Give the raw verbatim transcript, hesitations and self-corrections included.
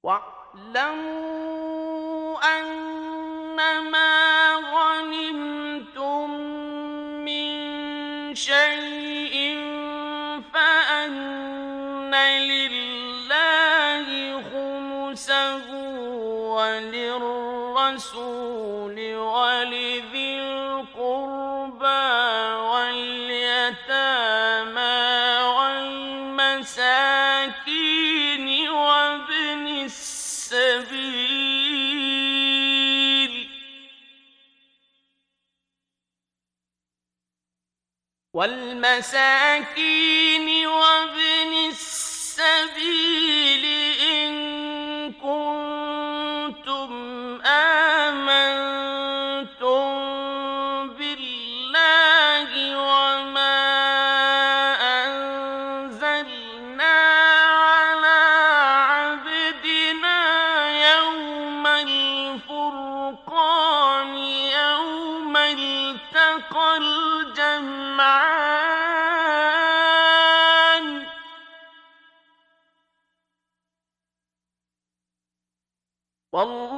وَاعْلَمُوا أَنَّمَا غَنِمْتُم مِّن شَيْءٍ فَأَنَّ لِلَّهِ خُمُسَهُ وَلِلرَّسُولِ وَلِذِي الْقُرْبَىٰ وَالْيَتَامَىٰ وَالْمَسَاكِينِ وَابْنِ السَّبِيلِ وَالْمَسَاكِينِ وَابْنِ السَّبِيلِ إِن كُنتُمْ آمَنتُم بِاللَّهِ وَمَا أَنزَلْنَا عَلَىٰ عَبْدِنَا يَوْمَ الْفُرْقَانِ يَوْمَ الْتَقَى الْجَمْعَانِ ۗ والله